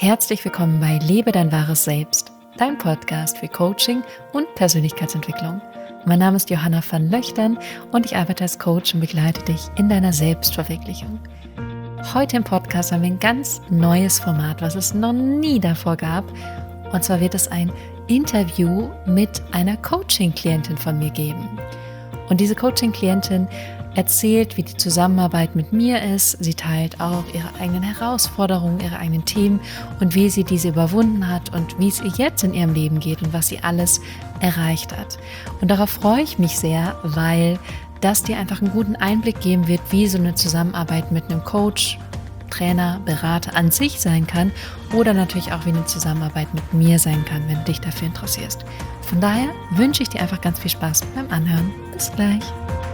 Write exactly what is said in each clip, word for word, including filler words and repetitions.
Herzlich willkommen bei Lebe dein wahres Selbst, dein Podcast für Coaching und Persönlichkeitsentwicklung. Mein Name ist Johanna van Löchtern und ich arbeite als Coach und begleite dich in deiner Selbstverwirklichung. Heute im Podcast haben wir ein ganz neues Format, was es noch nie davor gab. Und zwar wird es ein Interview mit einer Coaching-Klientin von mir geben. Und diese Coaching-Klientin erzählt, wie die Zusammenarbeit mit mir ist. Sie teilt auch ihre eigenen Herausforderungen, ihre eigenen Themen und wie sie diese überwunden hat und wie es ihr jetzt in ihrem Leben geht und was sie alles erreicht hat. Und darauf freue ich mich sehr, weil das dir einfach einen guten Einblick geben wird, wie so eine Zusammenarbeit mit einem Coach, Trainer, Berater an sich sein kann oder natürlich auch wie eine Zusammenarbeit mit mir sein kann, wenn du dich dafür interessierst. Von daher wünsche ich dir einfach ganz viel Spaß beim Anhören. Bis gleich.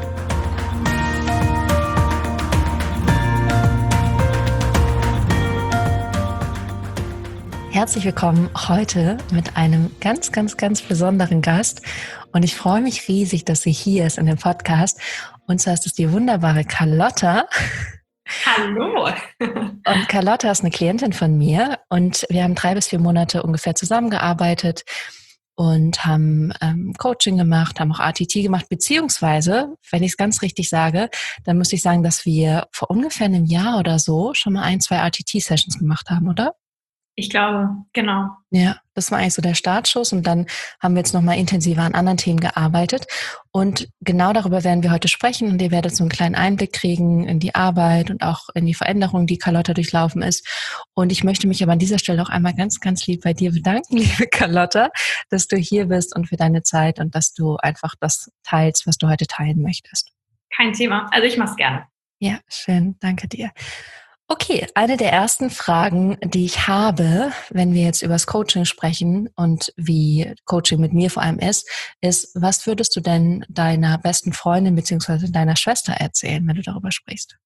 Herzlich willkommen heute mit einem ganz, ganz, ganz besonderen Gast und ich freue mich riesig, dass sie hier ist in dem Podcast und zwar ist es die wunderbare Carlotta. Hallo! Und Carlotta ist eine Klientin von mir und wir haben drei bis vier Monate ungefähr zusammengearbeitet und haben ähm, Coaching gemacht, haben auch A T T gemacht, beziehungsweise, wenn ich es ganz richtig sage, dann müsste ich sagen, dass wir vor ungefähr einem Jahr oder so schon mal ein, zwei A T T-Sessions gemacht haben, oder? Ich glaube, genau. Ja, das war eigentlich so der Startschuss und dann haben wir jetzt nochmal intensiver an anderen Themen gearbeitet und genau darüber werden wir heute sprechen und ihr werdet so einen kleinen Einblick kriegen in die Arbeit und auch in die Veränderung, die Carlotta durchlaufen ist und ich möchte mich aber an dieser Stelle auch einmal ganz, ganz lieb bei dir bedanken, liebe Carlotta, dass du hier bist und für deine Zeit und dass du einfach das teilst, was du heute teilen möchtest. Kein Thema, also ich mache es gerne. Ja, schön, danke dir. Okay, eine der ersten Fragen, die ich habe, wenn wir jetzt über das Coaching sprechen und wie Coaching mit mir vor allem ist, ist, was würdest du denn deiner besten Freundin bzw. deiner Schwester erzählen, wenn du darüber sprichst?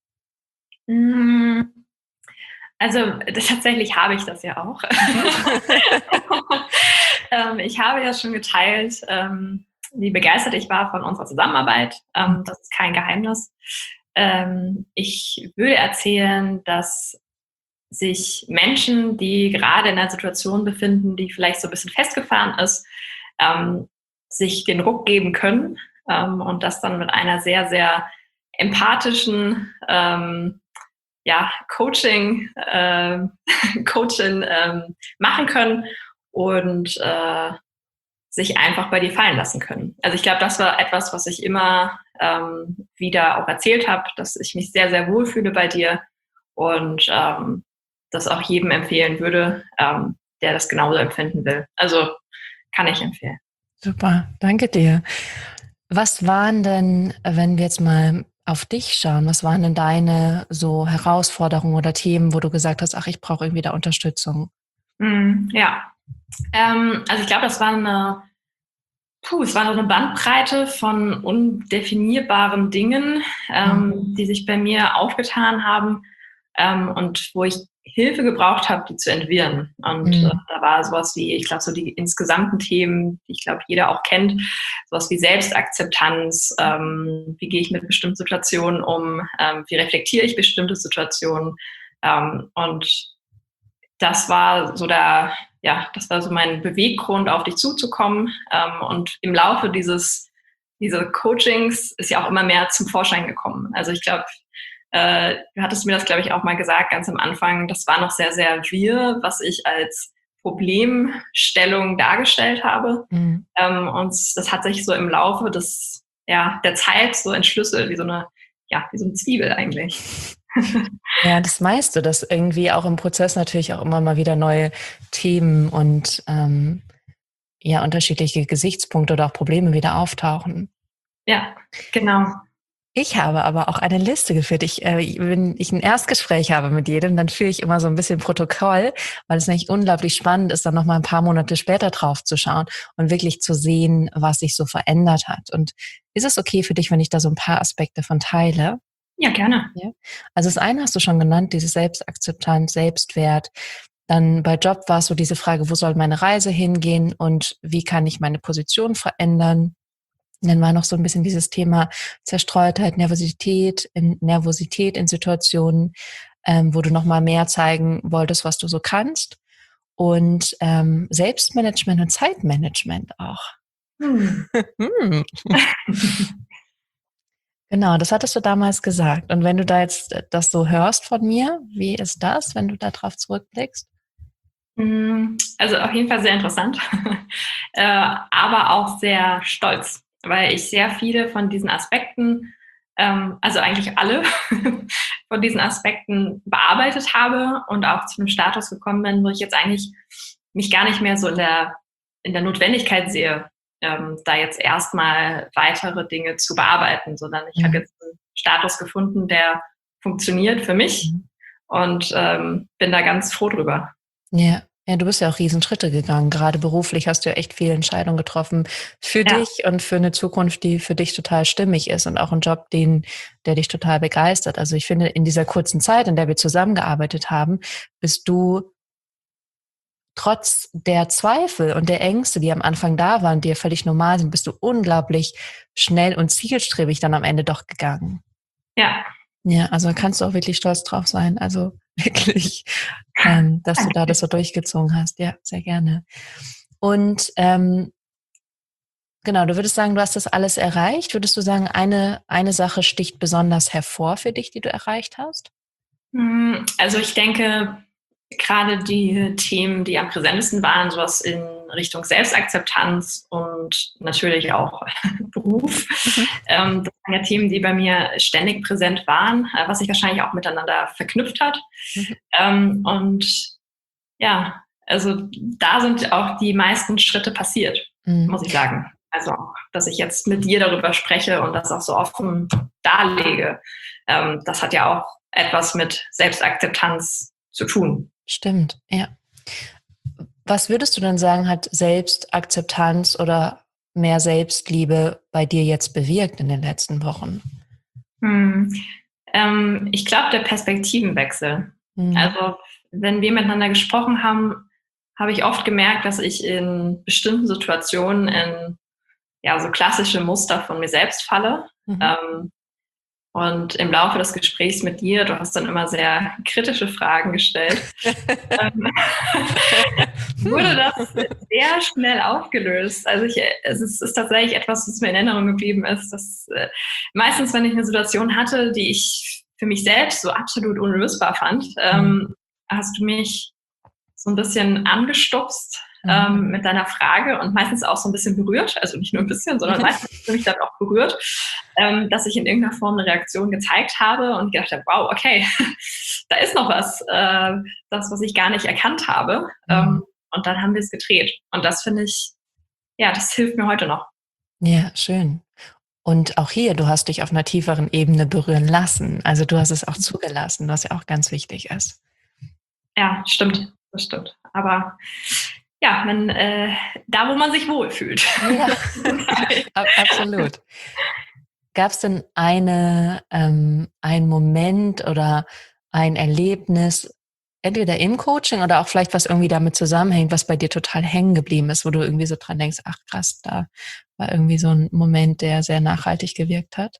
Also das, tatsächlich habe ich das ja auch. ähm, ich habe ja schon geteilt, ähm, wie begeistert ich war von unserer Zusammenarbeit. Ähm, das ist kein Geheimnis. Ähm, ich würde erzählen, dass sich Menschen, die gerade in einer Situation befinden, die vielleicht so ein bisschen festgefahren ist, ähm, sich den Ruck geben können ähm, und das dann mit einer sehr, sehr empathischen ähm, ja, Coaching, äh, Coaching ähm, machen können und äh, sich einfach bei dir fallen lassen können. Also ich glaube, das war etwas, was ich immer ähm, wieder auch erzählt habe, dass ich mich sehr, sehr wohlfühle bei dir und ähm, das auch jedem empfehlen würde, ähm, der das genauso empfinden will. Also kann ich empfehlen. Super, danke dir. Was waren denn, wenn wir jetzt mal auf dich schauen, was waren denn deine so Herausforderungen oder Themen, wo du gesagt hast, ach, ich brauche irgendwie da Unterstützung? Mm, ja, ähm, also ich glaube, das war eine Puh, es war so eine Bandbreite von undefinierbaren Dingen, ähm, mhm. die sich bei mir aufgetan haben ähm, und wo ich Hilfe gebraucht habe, die zu entwirren. Und mhm. äh, da war sowas wie, ich glaube, so die insgesamten Themen, die ich glaube, jeder auch kennt, sowas wie Selbstakzeptanz, ähm, wie gehe ich mit bestimmten Situationen um, ähm, wie reflektiere ich bestimmte Situationen. Ähm, und das war so der ja, das war so mein Beweggrund, auf dich zuzukommen. Ähm, und im Laufe dieses, dieser Coachings ist ja auch immer mehr zum Vorschein gekommen. Also ich glaube, äh, du hattest mir das, glaube ich, auch mal gesagt, ganz am Anfang, das war noch sehr, sehr wirr, was ich als Problemstellung dargestellt habe. Mhm. Ähm, und das hat sich so im Laufe des, ja, der Zeit so entschlüsselt, wie so eine, ja, wie so eine Zwiebel eigentlich. Ja, das meiste, dass irgendwie auch im Prozess natürlich auch immer mal wieder neue Themen und ähm, ja unterschiedliche Gesichtspunkte oder auch Probleme wieder auftauchen. Ja, genau. Ich habe aber auch eine Liste geführt. Ich, äh, wenn ich ein Erstgespräch habe mit jedem, dann führe ich immer so ein bisschen Protokoll, weil es nämlich unglaublich spannend ist, dann noch mal ein paar Monate später drauf zu schauen und wirklich zu sehen, was sich so verändert hat. Und ist es okay für dich, wenn ich da so ein paar Aspekte von teile? Ja, gerne. Ja. Also das eine hast du schon genannt, diese Selbstakzeptanz, Selbstwert. Dann bei Job war es so diese Frage, wo soll meine Reise hingehen und wie kann ich meine Position verändern? Und dann war noch so ein bisschen dieses Thema Zerstreutheit, Nervosität, in, Nervosität in Situationen, ähm, wo du noch mal mehr zeigen wolltest, was du so kannst. und ähm, Selbstmanagement und Zeitmanagement auch. Hm. hm. Genau, das hattest du damals gesagt. Und wenn du da jetzt das so hörst von mir, wie ist das, wenn du da drauf zurückblickst? Also auf jeden Fall sehr interessant, äh, aber auch sehr stolz, weil ich sehr viele von diesen Aspekten, ähm, also eigentlich alle von diesen Aspekten bearbeitet habe und auch zu einem Status gekommen bin, wo ich jetzt eigentlich mich gar nicht mehr so in der, in der Notwendigkeit sehe, ähm, da jetzt erstmal weitere Dinge zu bearbeiten, sondern ich mhm. habe jetzt einen Status gefunden, der funktioniert für mich mhm. und ähm, bin da ganz froh drüber. Ja. Ja, du bist ja auch Riesenschritte gegangen. Gerade beruflich hast du ja echt viele Entscheidungen getroffen für ja. dich und für eine Zukunft, die für dich total stimmig ist und auch einen Job, den, der dich total begeistert. Also ich finde, in dieser kurzen Zeit, in der wir zusammengearbeitet haben, bist du trotz der Zweifel und der Ängste, die am Anfang da waren, die ja völlig normal sind, bist du unglaublich schnell und zielstrebig dann am Ende doch gegangen. Ja. Ja, also kannst du auch wirklich stolz drauf sein. Also wirklich, ähm, dass du da das so durchgezogen hast. Ja, sehr gerne. Und ähm, genau, du würdest sagen, du hast das alles erreicht. Würdest du sagen, eine, eine Sache sticht besonders hervor für dich, die du erreicht hast? Also ich denke, gerade die Themen, die am präsentesten waren, sowas in Richtung Selbstakzeptanz und natürlich auch Beruf. Mhm. Ähm, das waren ja Themen, die bei mir ständig präsent waren, was sich wahrscheinlich auch miteinander verknüpft hat. Mhm. Ähm, und ja, also da sind auch die meisten Schritte passiert, mhm. muss ich sagen. Also, dass ich jetzt mit dir darüber spreche und das auch so offen darlege, ähm, das hat ja auch etwas mit Selbstakzeptanz zu tun. Stimmt, ja. Was würdest du denn sagen, hat Selbstakzeptanz oder mehr Selbstliebe bei dir jetzt bewirkt in den letzten Wochen? Hm. Ähm, ich glaube, der Perspektivenwechsel. Hm. Also, wenn wir miteinander gesprochen haben, habe ich oft gemerkt, dass ich in bestimmten Situationen in ja, so klassische Muster von mir selbst falle. Mhm. Ähm, und im Laufe des Gesprächs mit dir, du hast dann immer sehr kritische Fragen gestellt, ähm, wurde das sehr schnell aufgelöst. Also ich, es, ist, ist tatsächlich etwas, was mir in Erinnerung geblieben ist, dass äh, meistens, wenn ich eine Situation hatte, die ich für mich selbst so absolut unlösbar fand, ähm, hast du mich so ein bisschen angestupst ähm, mit deiner Frage und meistens auch so ein bisschen berührt, also nicht nur ein bisschen, sondern meistens hast du mich dann auch berührt, ähm, dass ich in irgendeiner Form eine Reaktion gezeigt habe und gedacht habe, wow, okay, da ist noch was, äh, das, was ich gar nicht erkannt habe. Mhm. Ähm, und dann haben wir es gedreht. Und das finde ich, ja, das hilft mir heute noch. Ja, schön. Und auch hier, du hast dich auf einer tieferen Ebene berühren lassen. Also du hast es auch zugelassen, was ja auch ganz wichtig ist. Ja, stimmt. Das stimmt. Aber ja, man, äh, da, wo man sich wohlfühlt. Ja, absolut. Gab es denn eine, ähm, einen Moment oder ein Erlebnis, entweder im Coaching oder auch vielleicht was irgendwie damit zusammenhängt, was bei dir total hängen geblieben ist, wo du irgendwie so dran denkst, ach krass, da war irgendwie so ein Moment, der sehr nachhaltig gewirkt hat?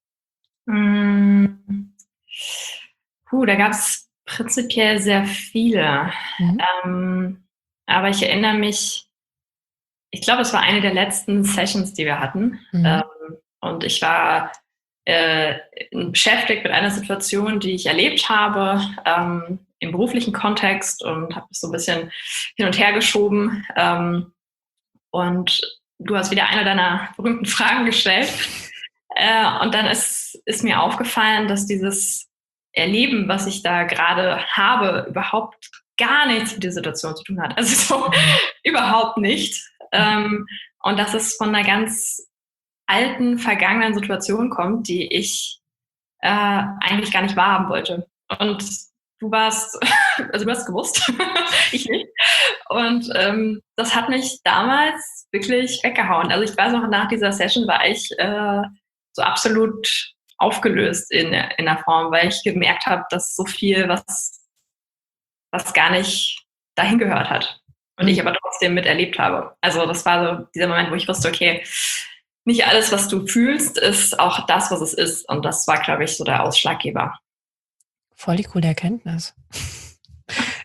Mm. Puh, da gab es prinzipiell sehr viele. Mhm. Ähm, aber ich erinnere mich, ich glaube, es war eine der letzten Sessions, die wir hatten. Mhm. Ähm, und ich war äh, beschäftigt mit einer Situation, die ich erlebt habe, ähm, im beruflichen Kontext und habe es so ein bisschen hin und her geschoben. Ähm, und du hast wieder eine deiner berühmten Fragen gestellt. Äh, und dann ist, ist mir aufgefallen, dass dieses Erleben, was ich da gerade habe, überhaupt gar nichts mit der Situation zu tun hat. Also so mhm. überhaupt nicht. Ähm, und dass es von einer ganz alten, vergangenen Situation kommt, die ich äh, eigentlich gar nicht wahrhaben wollte. Und du warst, also du hast gewusst, ich nicht. Und ähm, das hat mich damals wirklich weggehauen. Also ich weiß noch, nach dieser Session war ich äh, so absolut aufgelöst in, in der Form, weil ich gemerkt habe, dass so viel, was, was gar nicht dahin gehört hat. Und mhm. ich aber trotzdem miterlebt habe. Also das war so dieser Moment, wo ich wusste, okay, nicht alles, was du fühlst, ist auch das, was es ist. Und das war, glaube ich, so der Ausschlaggeber. Voll die coole Erkenntnis.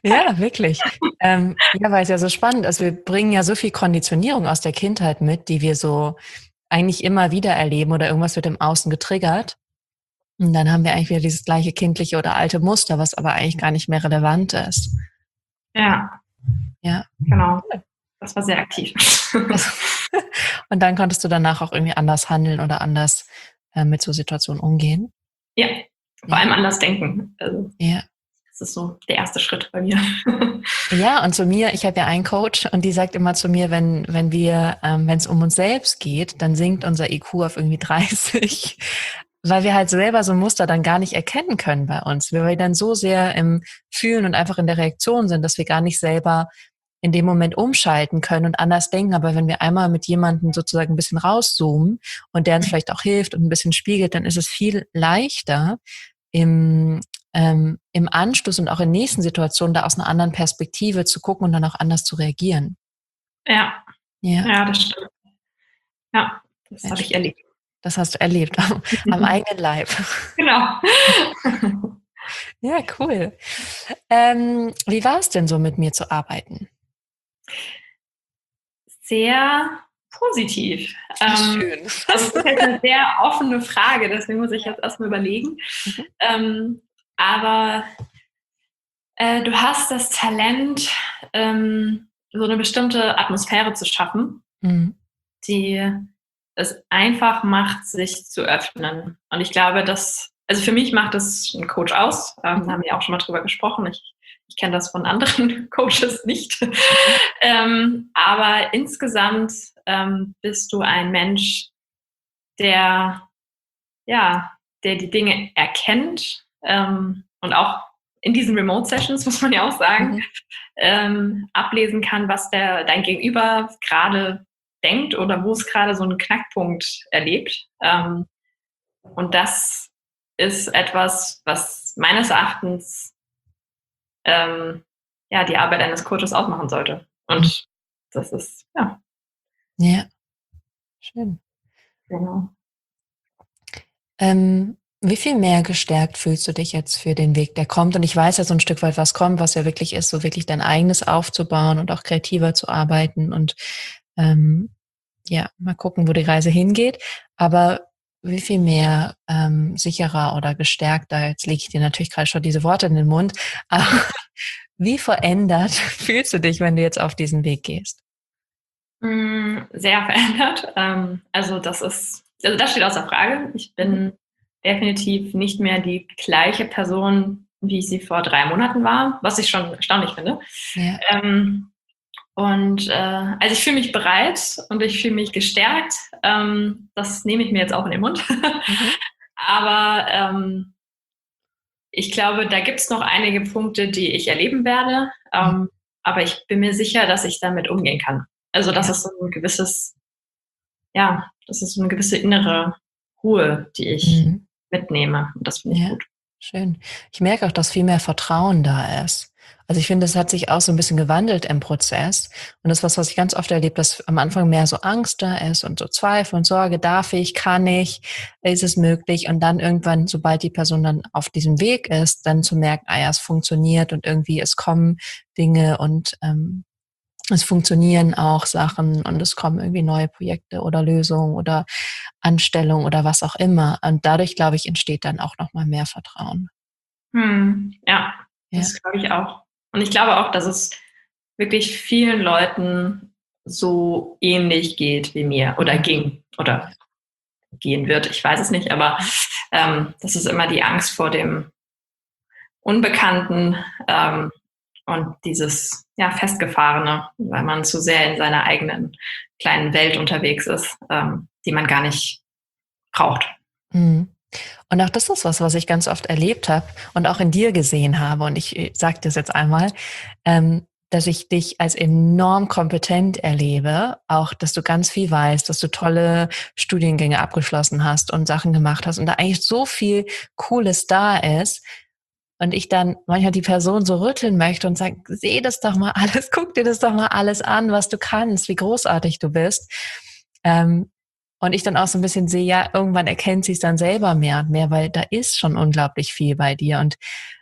Ja, wirklich. Ähm, ja, weil es ja so spannend ist. Wir bringen ja so viel Konditionierung aus der Kindheit mit, die wir so eigentlich immer wieder erleben oder irgendwas wird im Außen getriggert. Und dann haben wir eigentlich wieder dieses gleiche kindliche oder alte Muster, was aber eigentlich gar nicht mehr relevant ist. Ja, Ja. genau. Das war sehr aktiv. Also, und dann konntest du danach auch irgendwie anders handeln oder anders äh, mit so Situationen umgehen. Ja, vor Ja. allem anders denken. Also, Ja. das ist so der erste Schritt bei mir. Ja, und zu mir, ich habe ja einen Coach und die sagt immer zu mir, wenn wenn wir, ähm, wenn es um uns selbst geht, dann sinkt unser I Q auf irgendwie dreißig, weil wir halt selber so ein Muster dann gar nicht erkennen können bei uns, weil wir dann so sehr im Fühlen und einfach in der Reaktion sind, dass wir gar nicht selber in dem Moment umschalten können und anders denken. Aber wenn wir einmal mit jemandem sozusagen ein bisschen rauszoomen und der uns vielleicht auch hilft und ein bisschen spiegelt, dann ist es viel leichter, im, ähm, im Anschluss und auch in nächsten Situationen da aus einer anderen Perspektive zu gucken und dann auch anders zu reagieren. Ja, Ja, ja, das stimmt. Ja, das sehr habe ich schön. erlebt. Das hast du erlebt am, am eigenen Leib. Genau. Ja, cool. Ähm, wie war es denn so, mit mir zu arbeiten? Sehr positiv. Ähm, Schön. also, das ist jetzt eine sehr offene Frage, deswegen muss ich jetzt erst mal überlegen. Mhm. Ähm, aber, äh, du hast das Talent, ähm, so eine bestimmte Atmosphäre zu schaffen, Mhm. die es einfach macht, sich zu öffnen. Und ich glaube, dass also, für mich macht das 'n Coach aus. Ähm, da haben wir auch schon mal drüber gesprochen. Ich ich kenne das von anderen Coaches nicht. Ähm, aber insgesamt, ähm, bist du ein Mensch, der ja, der die Dinge erkennt, ähm, und auch in diesen Remote Sessions, muss man ja auch sagen, Mhm. ähm, ablesen kann, was der dein Gegenüber gerade denkt oder wo es gerade so einen Knackpunkt erlebt. Ähm, und das ist etwas, was meines Erachtens, ähm, ja, die Arbeit eines Coaches ausmachen sollte. Mhm. Und das ist ja, Ja, schön. genau. Ähm, wie viel mehr gestärkt fühlst du dich jetzt für den Weg, der kommt? Und ich weiß ja so ein Stück weit, was kommt, was ja wirklich ist, so wirklich dein Eigenes aufzubauen und auch kreativer zu arbeiten und, ähm, ja, mal gucken, wo die Reise hingeht. Aber wie viel mehr, ähm, sicherer oder gestärkter, jetzt lege ich dir natürlich gerade schon diese Worte in den Mund, aber wie verändert fühlst du dich, wenn du jetzt auf diesen Weg gehst? Hm, sehr verändert. Ähm, also, das ist also, das steht außer Frage. Ich Mhm. bin definitiv nicht mehr die gleiche Person, wie ich sie vor drei Monaten war, was ich schon erstaunlich finde. Ja. Ähm, und, äh, also, ich fühle mich bereit und ich fühle mich gestärkt. Ähm, das nehme ich mir jetzt auch in den Mund. Mhm. Aber, ähm, ich glaube, da gibt's noch einige Punkte, die ich erleben werde, Mhm. ähm, aber ich bin mir sicher, dass ich damit umgehen kann. Also, das Ja. ist so 'n gewisses ja, das ist so 'ne gewisse innere Ruhe, die ich Mhm. mitnehme und das finde ich Ja, gut. schön. Ich merke auch, dass viel mehr Vertrauen da ist. Also, ich finde, es hat sich auch so 'n bisschen gewandelt im Prozess. Und das ist was, was ich ganz oft erlebe, dass am Anfang mehr so Angst da ist und so Zweifel und Sorge: „Darf ich? Kann ich? Ist es möglich?“ Und dann irgendwann, sobald die Person dann auf diesem Weg ist, dann zu merken: „Ah ja, es funktioniert und irgendwie es kommen Dinge und, ähm, es funktionieren auch Sachen und es kommen irgendwie neue Projekte oder Lösungen oder Anstellung oder was auch immer. Und dadurch, glaube ich, entsteht dann auch noch mal mehr Vertrauen. Mhm. Ja, Ja. das glaube ich auch. Und ich glaube auch, dass es wirklich vielen Leuten so ähnlich geht wie mir oder Mhm. ging oder Ja. gehen wird. Ich weiß es nicht, aber, Mhm. ähm, das ist immer die Angst vor dem Unbekannten, ähm, und dieses, ja, Festgefahrene, weil man zu sehr in seiner eigenen kleinen Welt unterwegs ist, ähm, die man gar nicht braucht. Mhm. Und auch das ist was, was ich ganz oft erlebt habe und auch in dir gesehen habe. Und ich, äh, sage das jetzt einmal, ähm, dass ich dich als enorm kompetent erlebe, auch, dass du ganz viel weißt, dass du tolle Studiengänge abgeschlossen hast und Sachen gemacht hast und da eigentlich so viel Cooles da ist. Und ich dann manchmal die Person so rütteln möchte und sage: „Sehe das doch mal alles, guck dir das doch mal alles an, was du kannst, wie großartig du bist.“ Ähm, und ich dann auch so ein bisschen sehe, ja, irgendwann erkennt sie's dann selber mehr und mehr, weil da ist schon unglaublich viel bei dir. Und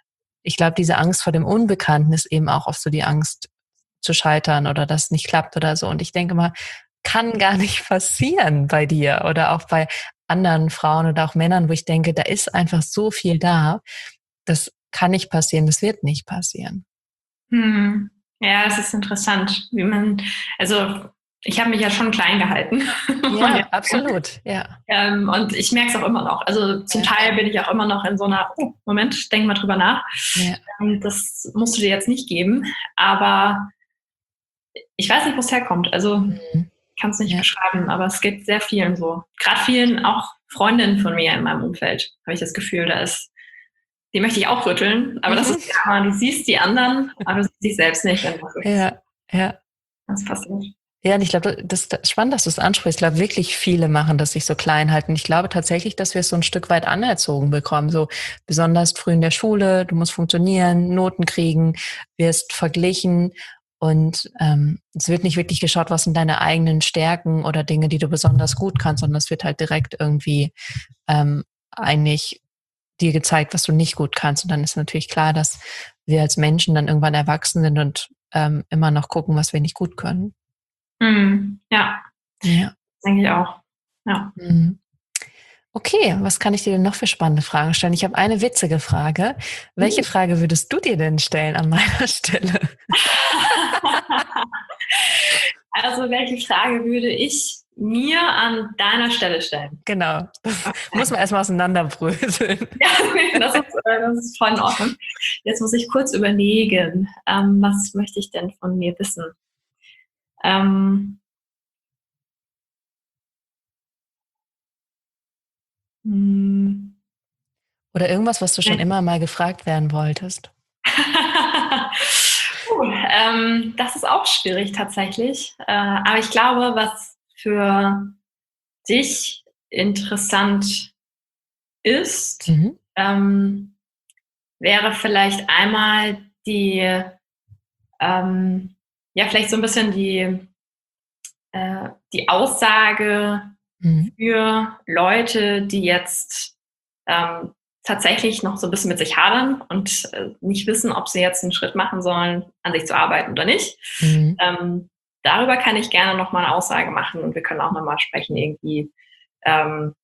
ich glaube, diese Angst vor dem Unbekannten ist eben auch oft so die Angst zu scheitern oder dass es nicht klappt oder so. Und ich denke mal, kann gar nicht passieren bei dir oder auch bei anderen Frauen oder auch Männern, wo ich denke, da ist einfach so viel da. Das kann nicht passieren, das wird nicht passieren. Hm. Ja, es ist interessant, wie man, also ich habe mich ja schon klein gehalten. Ja, absolut, ja. Ähm, und ich merke es auch immer noch. Also zum Ja. Teil bin ich auch immer noch in so einer, oh, Moment, denk mal drüber nach. Ja. Ähm, das musst du dir jetzt nicht geben. Aber ich weiß nicht, wo es herkommt. Also Mhm. ich kann es nicht Ja. beschreiben, aber es geht sehr vielen so. Gerade vielen, auch Freundinnen von mir in meinem Umfeld, habe ich das Gefühl, da ist, die möchte ich auch rütteln, aber das Mhm. ist ja, du siehst die anderen, aber du siehst dich selbst nicht. Und das ist, Ja, ja. das passiert. Ja, und ich glaube, das ist spannend, dass du es ansprichst. Ich glaube, wirklich viele machen das sich so klein halten. Ich glaube tatsächlich, dass wir es so ein Stück weit anerzogen bekommen. So besonders früh in der Schule, du musst funktionieren, Noten kriegen, wirst verglichen. Und ähm, es wird nicht wirklich geschaut, was sind deine eigenen Stärken oder Dinge, die du besonders gut kannst, sondern es wird halt direkt irgendwie ähm, eigentlich dir gezeigt, was du nicht gut kannst. Und dann ist natürlich klar, dass wir als Menschen dann irgendwann erwachsen sind und ähm, immer noch gucken, was wir nicht gut können. Mhm. Ja, Ja. denke ich auch. Ja. Mhm. Okay, was kann ich dir denn noch für spannende Fragen stellen? Ich habe eine witzige Frage. Welche Frage würdest du dir denn stellen an meiner Stelle? Also, welche Frage würde ich mir an deiner Stelle stellen? Genau, das Okay. muss man erstmal auseinanderbröseln. Ja, das ist, äh, das ist voll in Ordnung. Jetzt muss ich kurz überlegen, ähm, was möchte ich denn von mir wissen? Ähm, hm. Oder irgendwas, was du schon immer mal gefragt werden wolltest. uh, ähm, das ist auch schwierig tatsächlich. Äh, aber ich glaube, was für dich interessant ist, Mhm. ähm, wäre vielleicht einmal die, ähm, ja, vielleicht so ein bisschen die, äh, die Aussage Mhm. für Leute, die jetzt ähm, tatsächlich noch so ein bisschen mit sich hadern und äh, nicht wissen, ob sie jetzt einen Schritt machen sollen, an sich zu arbeiten oder nicht. Mhm. Ähm, darüber kann ich gerne noch mal eine Aussage machen und wir können auch noch mal sprechen, irgendwie, ähm,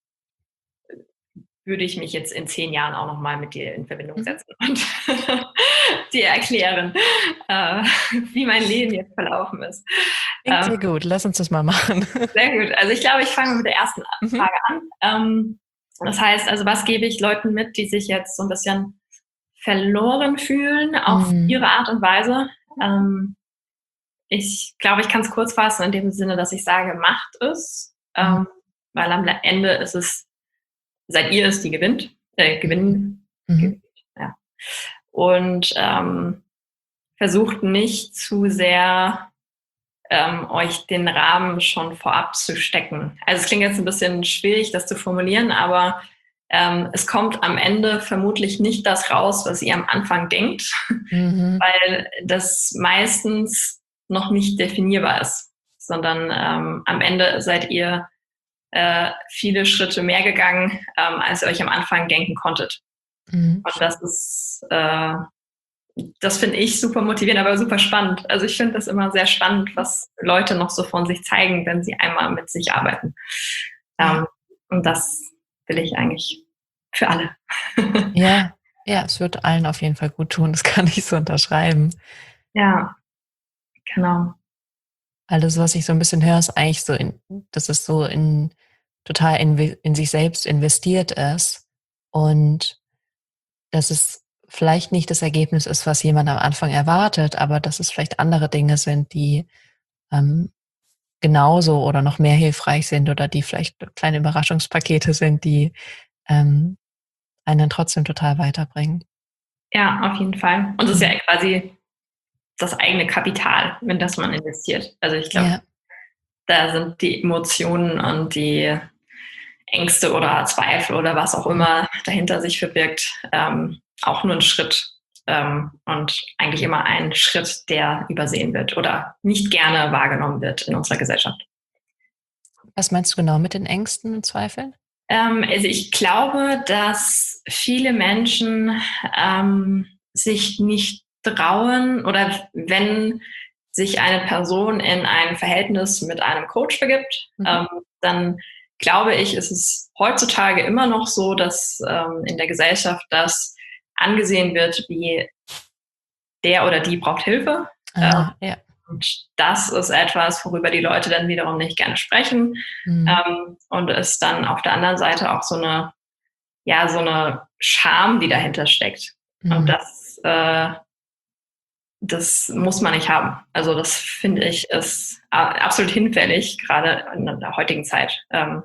würde ich mich jetzt in zehn Jahren auch noch mal mit dir in Verbindung Mhm. setzen und dir erklären, äh, wie mein Leben jetzt verlaufen ist. Klingt Ähm, sehr gut. Lass uns das mal machen. Sehr gut. Also ich glaube, ich fange mit der ersten Mhm. Frage an. Ähm, das heißt, also was gebe ich Leuten mit, die sich jetzt so ein bisschen verloren fühlen auf Mhm. ihre Art und Weise? Ähm, ich glaube, ich kann es kurz fassen in dem Sinne, dass ich sage, macht es, Mhm. ähm, weil am Ende ist es, seid ihr es, die gewinnt, äh, gewinnen, Mhm. gewinnt, ja. Und ähm, versucht nicht zu sehr ähm, euch den Rahmen schon vorab zu stecken. Also es klingt jetzt ein bisschen schwierig, das zu formulieren, aber ähm, es kommt am Ende vermutlich nicht das raus, was ihr am Anfang denkt, Mhm. weil das meistens noch nicht definierbar ist, sondern ähm, am Ende seid ihr äh, viele Schritte mehr gegangen, ähm, als ihr euch am Anfang denken konntet. Mhm. Und das ist äh, das finde ich super motivierend, aber super spannend. Also ich finde das immer sehr spannend, was Leute noch so von sich zeigen, wenn sie einmal mit sich arbeiten. Ja. Ähm, und das will ich eigentlich für alle. Ja, ja, es wird allen auf jeden Fall gut tun. Das kann ich so unterschreiben. Ja, genau. Alles, was ich so ein bisschen höre, ist eigentlich so in, dass es so in total in, in sich selbst investiert ist und dass es vielleicht nicht das Ergebnis ist, was jemand am Anfang erwartet, aber dass es vielleicht andere Dinge sind, die ähm, genauso oder noch mehr hilfreich sind oder die vielleicht kleine Überraschungspakete sind, die ähm, einen trotzdem total weiterbringen. Ja, auf jeden Fall. Und es ist ja Mhm. quasi das eigene Kapital, in das man investiert. Also ich glaube, Ja. da sind die Emotionen und die Ängste oder Zweifel oder was auch immer dahinter sich verbirgt, ähm, auch nur ein Schritt ähm, und eigentlich immer ein Schritt, der übersehen wird oder nicht gerne wahrgenommen wird in unserer Gesellschaft. Was meinst du genau mit den Ängsten und Zweifeln? Ähm, also ich glaube, dass viele Menschen ähm, sich nicht trauen oder wenn sich eine Person in ein Verhältnis mit einem Coach begibt, mhm. ähm, dann glaube ich, ist es heutzutage immer noch so, dass ähm, in der Gesellschaft das angesehen wird, wie der oder die braucht Hilfe. Ah, ähm, ja. Und das ist etwas, worüber die Leute dann wiederum nicht gerne sprechen. Mhm. Ähm, und es dann auf der anderen Seite auch so eine, ja, so eine Scham, die dahinter steckt. Mhm. Und das, äh, das muss man nicht haben. Also das finde ich ist absolut hinfällig, gerade in der heutigen Zeit. Ähm,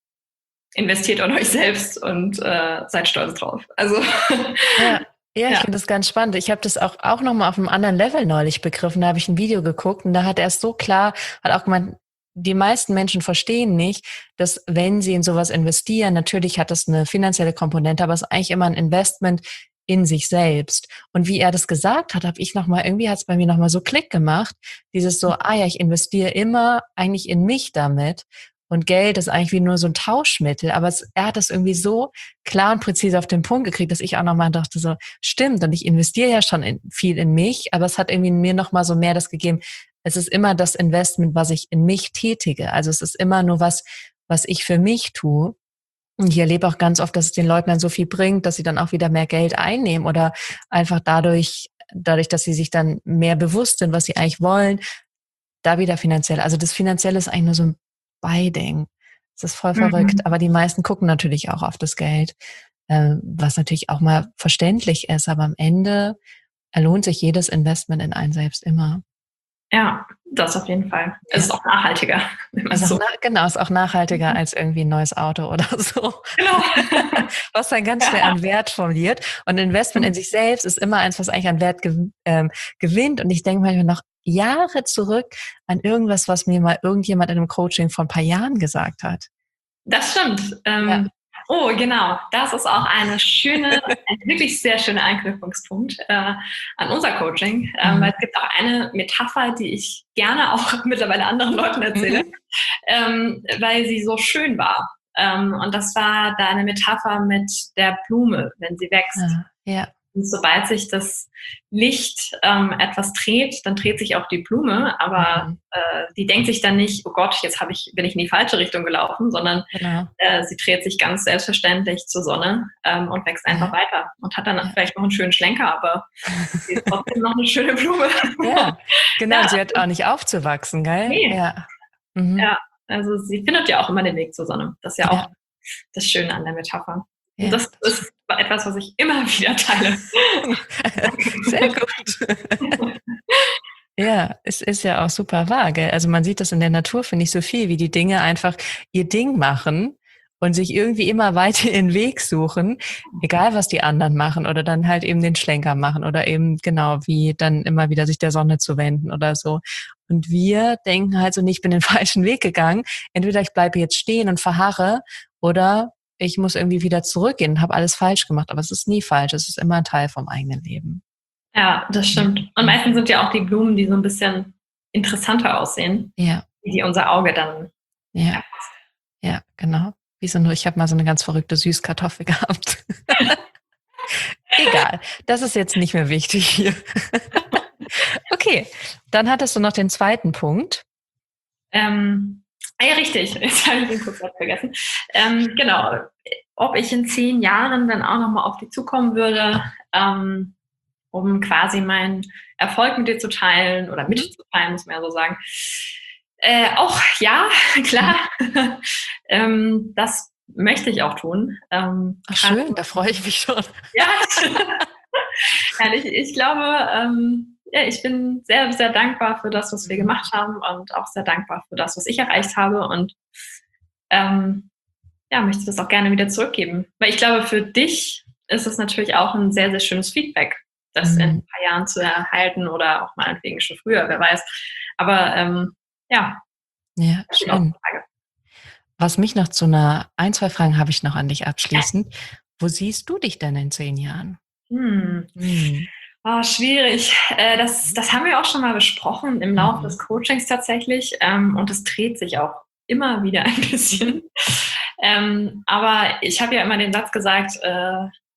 investiert an euch selbst und äh, seid stolz drauf. Also ja. Ja, ich ja. finde das ganz spannend. Ich habe das auch, auch nochmal auf einem anderen Level neulich begriffen. Da habe ich ein Video geguckt und da hat er es so klar, hat auch gemeint, die meisten Menschen verstehen nicht, dass wenn sie in sowas investieren, natürlich hat das eine finanzielle Komponente, aber es ist eigentlich immer ein Investment in sich selbst. Und wie er das gesagt hat, habe ich nochmal, irgendwie hat es bei mir nochmal so Klick gemacht, dieses so, ah ja, ich investiere immer eigentlich in mich damit. Und Geld ist eigentlich wie nur so ein Tauschmittel, aber es, er hat das irgendwie so klar und präzise auf den Punkt gekriegt, dass ich auch nochmal dachte so, stimmt, und ich investiere ja schon in, viel in mich, aber es hat irgendwie mir nochmal so mehr das gegeben, es ist immer das Investment, was ich in mich tätige, also es ist immer nur was, was ich für mich tue. Und ich erlebe auch ganz oft, dass es den Leuten dann so viel bringt, dass sie dann auch wieder mehr Geld einnehmen oder einfach dadurch, dadurch, dass sie sich dann mehr bewusst sind, was sie eigentlich wollen, da wieder finanziell, also das Finanzielle ist eigentlich nur so ein Beiding. Das ist voll mhm. verrückt, aber die meisten gucken natürlich auch auf das Geld, äh, was natürlich auch mal verständlich ist, aber am Ende lohnt sich jedes Investment in einen selbst immer. Ja, das auf jeden Fall. Es ist auch nachhaltiger. Ist so. auch na- genau, ist auch nachhaltiger mhm. als irgendwie ein neues Auto oder so. Genau. Was dann ganz schnell ja. an Wert verliert. Und Investment mhm. in sich selbst ist immer eins, was eigentlich an Wert gew- ähm, gewinnt. Und ich denke manchmal noch Jahre zurück an irgendwas, was mir mal irgendjemand in einem Coaching vor ein paar Jahren gesagt hat. Das stimmt. Ähm, ja. Oh, genau. Das ist auch eine schöne, ein wirklich sehr schöner Anknüpfungspunkt äh, an unser Coaching. Ähm, mhm. Weil es gibt auch eine Metapher, die ich gerne auch mittlerweile anderen Leuten erzähle, mhm. ähm, weil sie so schön war. Ähm, und das war da eine Metapher mit der Blume, wenn sie wächst. Ah, ja. Und sobald sich das Licht ähm, etwas dreht, dann dreht sich auch die Blume, aber mhm. äh, die denkt sich dann nicht, oh Gott, jetzt hab ich, bin ich in die falsche Richtung gelaufen, sondern genau. äh, sie dreht sich ganz selbstverständlich zur Sonne ähm, und wächst einfach ja. weiter und hat dann ja. vielleicht noch einen schönen Schlenker, aber sie ist trotzdem noch eine schöne Blume. Ja, genau, ja. sie hat auch nicht aufzuwachsen, gell? Nee. Ja. Mhm. ja, also sie findet ja auch immer den Weg zur Sonne. Das ist ja, ja. auch das Schöne an der Metapher. Ja, das ist etwas, was ich immer wieder teile. Sehr gut. Ja, es ist ja auch super wahr, gell? Also man sieht das in der Natur, finde ich, so viel, wie die Dinge einfach ihr Ding machen und sich irgendwie immer weiter ihren Weg suchen, egal was die anderen machen oder dann halt eben den Schlenker machen oder eben genau wie dann immer wieder sich der Sonne zu wenden oder so. Und wir denken halt so, nicht, ich bin den falschen Weg gegangen. Entweder ich bleibe jetzt stehen und verharre oder ich muss irgendwie wieder zurückgehen und habe alles falsch gemacht. Aber es ist nie falsch. Es ist immer ein Teil vom eigenen Leben. Ja, das stimmt. Und meistens sind ja auch die Blumen, die so ein bisschen interessanter aussehen, ja. die unser Auge dann ja. erfasst. Ja, genau. Wie so nur, ich habe mal so eine ganz verrückte Süßkartoffel gehabt. Egal, das ist jetzt nicht mehr wichtig hier. Okay, dann hattest du noch den zweiten Punkt. Ähm, ah ja, richtig. Jetzt habe ich den kurz vergessen. Ähm, genau. Ob ich in zehn Jahren dann auch nochmal auf dich zukommen würde, ähm, um quasi meinen Erfolg mit dir zu teilen oder mit zu teilen, muss man ja so sagen. Äh, auch ja, klar. Mhm. ähm, das möchte ich auch tun. Ähm, Ach schön, da freue ich mich schon. Ja, ja ich, ich glaube, ähm, ja, ich bin sehr, sehr dankbar für das, was wir gemacht haben und auch sehr dankbar für das, was ich erreicht habe und ähm, ja, möchte das auch gerne wieder zurückgeben. Weil ich glaube, für dich ist es natürlich auch ein sehr, sehr schönes Feedback, das mhm. in ein paar Jahren zu erhalten oder auch meinetwegen schon früher, wer weiß. Aber ähm, ja. Ja, schön. Was mich noch zu einer, ein, zwei Fragen habe ich noch an dich abschließend. Ja. Wo siehst du dich denn in zehn Jahren? Hm. Hm. Oh, schwierig. Äh, das, das haben wir auch schon mal besprochen im Laufe mhm. des Coachings tatsächlich. Ähm, und es dreht sich auch immer wieder ein bisschen. ähm, aber ich habe ja immer den Satz gesagt, äh,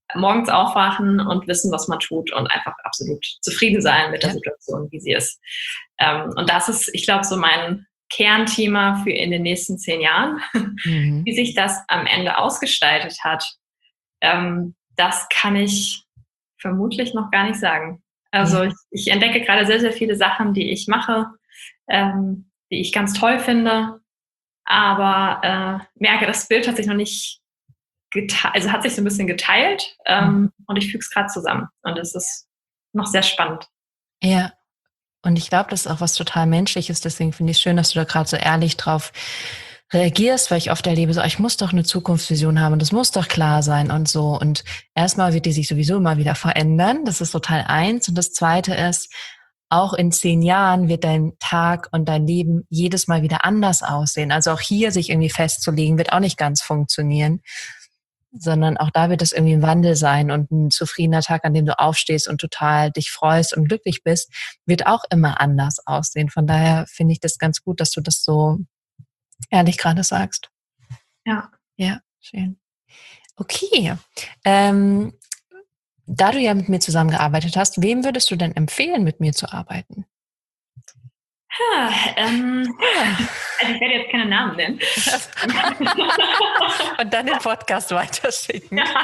morgens aufwachen und wissen, was man tut und einfach absolut zufrieden sein mit der Ja. Situation, wie sie ist. Ähm, und das ist, ich glaube, so mein Kernthema für in den nächsten zehn Jahren. Mhm. Wie sich das am Ende ausgestaltet hat, ähm, das kann ich vermutlich noch gar nicht sagen. Also Ja. ich, ich entdecke gerade sehr, sehr viele Sachen, die ich mache, ähm, die ich ganz toll finde, aber äh, merke, das Bild hat sich noch nicht geteilt, also hat sich so ein bisschen geteilt, ähm, Mhm. und ich füge es gerade zusammen. Und es ist noch sehr spannend. Ja. Und ich glaube, das ist auch was total Menschliches. Deswegen finde ich es schön, dass du da gerade so ehrlich drauf reagierst, weil ich oft erlebe, so, ich muss doch eine Zukunftsvision haben und das muss doch klar sein und so. Und erstmal wird die sich sowieso immer wieder verändern. Das ist so Teil eins. Und das zweite ist, auch in zehn Jahren wird dein Tag und dein Leben jedes Mal wieder anders aussehen. Also auch hier sich irgendwie festzulegen, wird auch nicht ganz funktionieren, sondern auch da wird es irgendwie ein Wandel sein, und ein zufriedener Tag, an dem du aufstehst und total dich freust und glücklich bist, wird auch immer anders aussehen. Von daher finde ich das ganz gut, dass du das so ehrlich gerade sagst. Ja. Ja, schön. Okay. Ähm, da du ja mit mir zusammengearbeitet hast, wem würdest du denn empfehlen, mit mir zu arbeiten? Ha, ähm, Ja. also ich werde jetzt keine Namen nennen. Und dann den Podcast weiterschicken. Ja.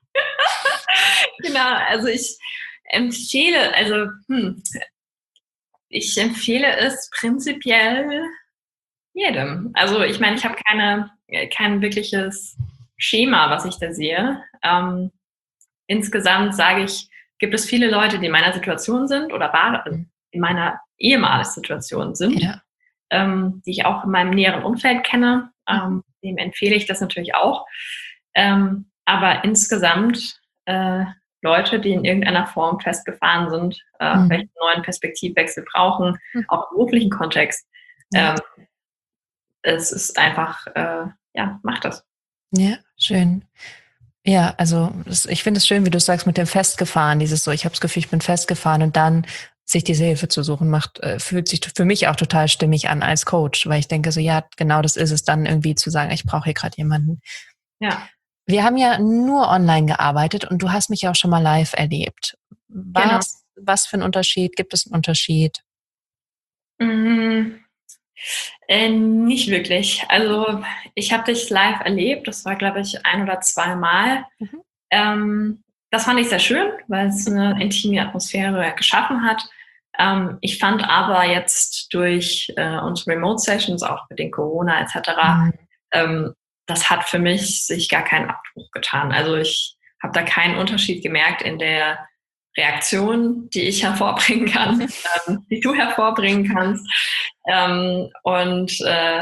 Genau, also ich empfehle, also hm, ich empfehle es prinzipiell jedem. Also ich meine, ich habe keine, kein wirkliches Schema, was ich da sehe. Ähm, insgesamt sage ich, gibt es viele Leute, die in meiner Situation sind oder waren, in meiner ehemaligen Situation sind, Ja. ähm, die ich auch in meinem näheren Umfeld kenne. Ähm, dem empfehle ich das natürlich auch. Ähm, aber insgesamt äh, Leute, die in irgendeiner Form festgefahren sind, äh, Mhm. vielleicht einen neuen Perspektivwechsel brauchen, Mhm. auch im beruflichen Kontext. Ja. Ähm, es ist einfach, äh, ja, mach das. Ja, schön. Ja, also es, ich finde es schön, wie du sagst, mit dem Festgefahren, dieses so, ich habe das Gefühl, ich bin festgefahren, und dann sich diese Hilfe zu suchen, macht, äh, fühlt sich für mich auch total stimmig an als Coach, weil ich denke so, ja, genau das ist es dann irgendwie zu sagen, ich brauche hier gerade jemanden. Ja, Wir haben ja nur online gearbeitet und du hast mich ja auch schon mal live erlebt. genau. Was, was für ein Unterschied? Gibt es einen Unterschied? Mm, äh, nicht wirklich. Also ich habe dich live erlebt. Das war, glaube ich, ein oder zwei Mal. Mhm. Ähm, das fand ich sehr schön, weil es eine intime Atmosphäre geschaffen hat. Ähm, ich fand aber jetzt durch äh, unsere Remote-Sessions, auch mit den Corona et cetera, Mhm. ähm, das hat für mich sich gar keinen Abbruch getan. Also ich habe da keinen Unterschied gemerkt in der Reaktion, die ich hervorbringen kann, ähm, die du hervorbringen kannst. Ähm, und äh,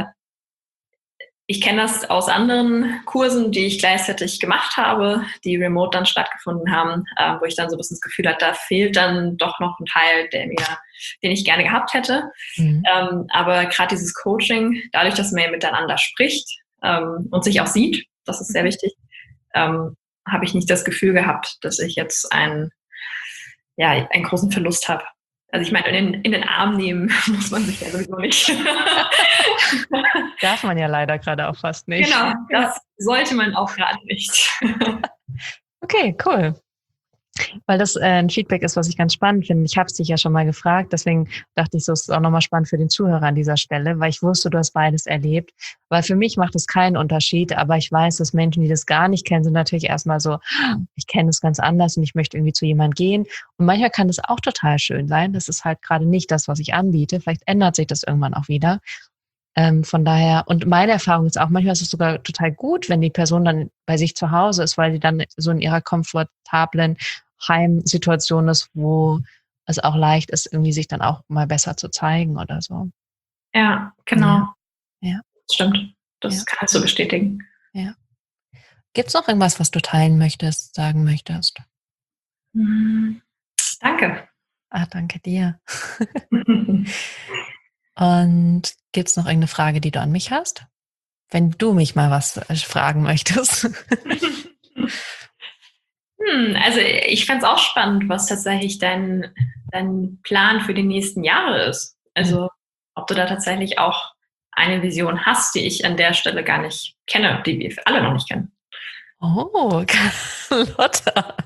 ich kenne das aus anderen Kursen, die ich gleichzeitig gemacht habe, die remote dann stattgefunden haben, äh, wo ich dann so ein bisschen das Gefühl hatte, da fehlt dann doch noch ein Teil, der mir, den ich gerne gehabt hätte. Mhm. Ähm, aber gerade dieses Coaching, dadurch, dass man ja miteinander spricht ähm, und sich auch sieht, das ist sehr wichtig, ähm, habe ich nicht das Gefühl gehabt, dass ich jetzt einen, ja, einen großen Verlust habe. Also ich meine, in, in den Arm nehmen muss man sich ja sowieso nicht. Darf man ja leider gerade auch fast nicht. Genau, Ja. das sollte man auch gerade nicht. Okay, cool. Weil das äh, ein Feedback ist, was ich ganz spannend finde. Ich habe es dich ja schon mal gefragt, deswegen dachte ich, so ist es auch nochmal spannend für den Zuhörer an dieser Stelle, weil ich wusste, du hast beides erlebt. Weil für mich macht es keinen Unterschied, aber ich weiß, dass Menschen, die das gar nicht kennen, sind natürlich erstmal so, ich kenne es ganz anders und ich möchte irgendwie zu jemandem gehen. Und manchmal kann das auch total schön sein. Das ist halt gerade nicht das, was ich anbiete. Vielleicht ändert sich das irgendwann auch wieder. Ähm, von daher, und meine Erfahrung ist auch, manchmal ist es sogar total gut, wenn die Person dann bei sich zu Hause ist, weil sie dann so in ihrer komfortablen Heimsituation ist, wo es auch leicht ist, irgendwie sich dann auch mal besser zu zeigen oder so. Ja, genau. Ja, ja, Stimmt. Das ja, kannst du bestätigen. ja. Gibt's noch irgendwas, was du teilen möchtest, sagen möchtest? Mhm. Danke. Ah, danke dir. Und gibt's noch irgendeine Frage, die du an mich hast? Wenn du mich mal was äh, fragen möchtest. Hm, also ich fände es auch spannend, was tatsächlich dein, dein Plan für die nächsten Jahre ist. Also ob du da tatsächlich auch eine Vision hast, die ich an der Stelle gar nicht kenne, die wir alle noch nicht kennen. Oh, Carlotta.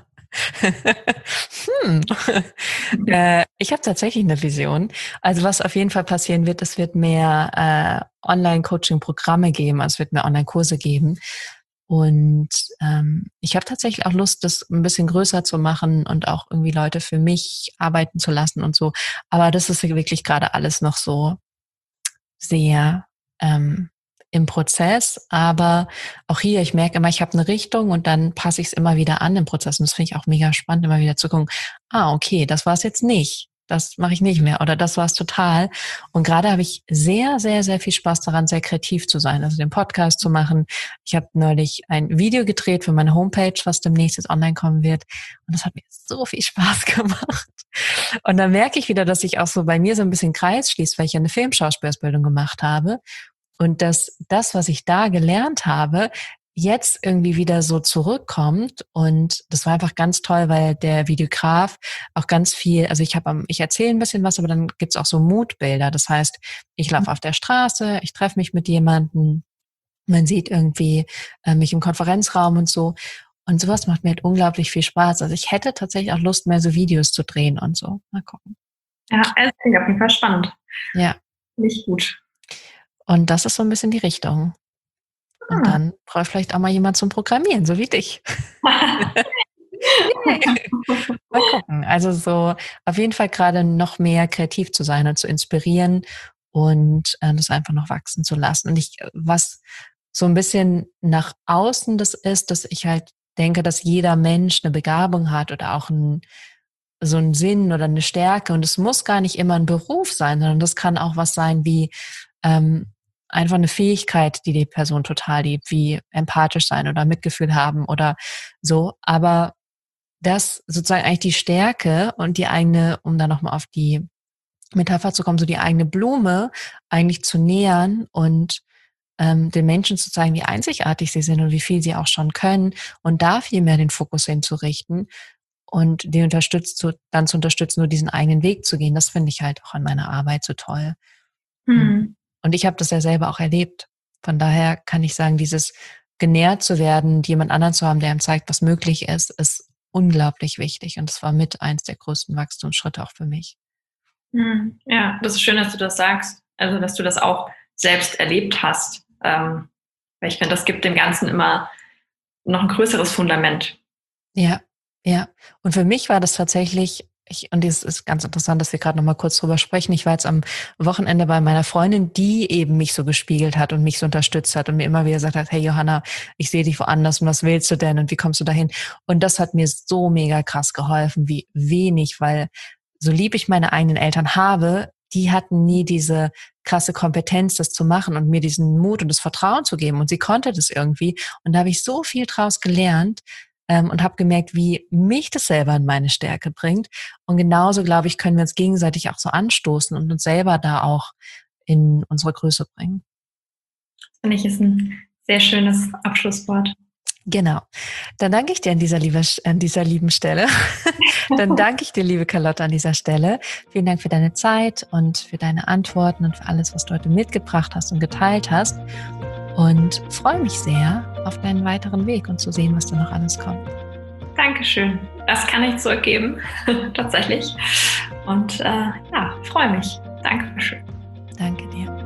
hm. äh, ich habe tatsächlich eine Vision. Also was auf jeden Fall passieren wird, es wird mehr äh, Online-Coaching-Programme geben, also es wird mehr Online-Kurse geben. Und ähm, ich habe tatsächlich auch Lust, das ein bisschen größer zu machen und auch irgendwie Leute für mich arbeiten zu lassen und so. Aber das ist wirklich gerade alles noch so sehr ähm, im Prozess. Aber auch hier, ich merke immer, ich habe eine Richtung und dann passe ich es immer wieder an im Prozess. Und das finde ich auch mega spannend, immer wieder zu gucken, ah, okay, das war es jetzt nicht. Das mache ich nicht mehr oder das war es total. Und gerade habe ich sehr, sehr, sehr viel Spaß daran, sehr kreativ zu sein, also den Podcast zu machen. Ich habe neulich ein Video gedreht für meine Homepage, was demnächst jetzt online kommen wird. Und das hat mir so viel Spaß gemacht. Und dann merke ich wieder, dass sich auch so bei mir so ein bisschen Kreis schließt, weil ich ja eine Filmschauspielausbildung gemacht habe. Und dass das, was ich da gelernt habe, jetzt irgendwie wieder so zurückkommt. Und das war einfach ganz toll, weil der Videograf auch ganz viel, also ich habe, ich erzähle ein bisschen was, aber dann gibt's auch so Moodbilder. Das heißt, ich laufe auf der Straße, ich treffe mich mit jemandem, man sieht irgendwie äh, mich im Konferenzraum und so. Und sowas macht mir halt unglaublich viel Spaß. Also ich hätte tatsächlich auch Lust, mehr so Videos zu drehen und so. Mal gucken. Ja, es klingt auf jeden Fall spannend. Ja. Nicht gut. Und das ist so ein bisschen die Richtung. Und Ah. dann brauche ich vielleicht auch mal jemand zum Programmieren, so wie dich. Mal gucken. Also so auf jeden Fall gerade noch mehr kreativ zu sein und zu inspirieren und äh, das einfach noch wachsen zu lassen. Und ich, was so ein bisschen nach außen das ist, dass ich halt denke, dass jeder Mensch eine Begabung hat oder auch ein, so einen Sinn oder eine Stärke. Und es muss gar nicht immer ein Beruf sein, sondern das kann auch was sein wie ähm, einfach eine Fähigkeit, die die Person total liebt, wie empathisch sein oder Mitgefühl haben oder so. Aber das sozusagen eigentlich die Stärke und die eigene, um da nochmal auf die Metapher zu kommen, so die eigene Blume eigentlich zu nähern und ähm, den Menschen zu zeigen, wie einzigartig sie sind und wie viel sie auch schon können und da viel mehr den Fokus hinzurichten und die unterstützt zu, dann zu unterstützen, nur diesen eigenen Weg zu gehen. Das finde ich halt auch an meiner Arbeit so toll. Hm. Und ich habe das ja selber auch erlebt. Von daher kann ich sagen, dieses genährt zu werden, jemand anderen zu haben, der einem zeigt, was möglich ist, ist unglaublich wichtig. Und das war mit eins der größten Wachstumsschritte auch für mich. Hm. Ja, das ist schön, dass du das sagst. Also, dass du das auch selbst erlebt hast. Ähm, weil ich finde, das gibt dem Ganzen immer noch ein größeres Fundament. Ja, ja. Und für mich war das tatsächlich, ich, und es ist ganz interessant, dass wir gerade noch mal kurz drüber sprechen. Ich war jetzt am Wochenende bei meiner Freundin, die eben mich so gespiegelt hat und mich so unterstützt hat und mir immer wieder gesagt hat, hey Johanna, ich sehe dich woanders und was willst du denn und wie kommst du dahin? Und das hat mir so mega krass geholfen, wie wenig, weil so lieb ich meine eigenen Eltern habe, die hatten nie diese krasse Kompetenz, das zu machen und mir diesen Mut und das Vertrauen zu geben. Und sie konnte das irgendwie. Und da habe ich so viel draus gelernt, ähm, und habe gemerkt, wie mich das selber in meine Stärke bringt. Und genauso, glaube ich, können wir uns gegenseitig auch so anstoßen und uns selber da auch in unsere Größe bringen. Finde ich, ist ein sehr schönes Abschlusswort. Genau. Dann danke ich dir an dieser, liebe, an dieser lieben Stelle. Dann danke ich dir, liebe Carlotta, an dieser Stelle. Vielen Dank für deine Zeit und für deine Antworten und für alles, was du heute mitgebracht hast und geteilt hast. Und freue mich sehr auf deinen weiteren Weg und zu sehen, was da noch alles kommt. Dankeschön. Das kann ich zurückgeben, tatsächlich. Und äh, ja, freue mich. Dankeschön. Danke dir.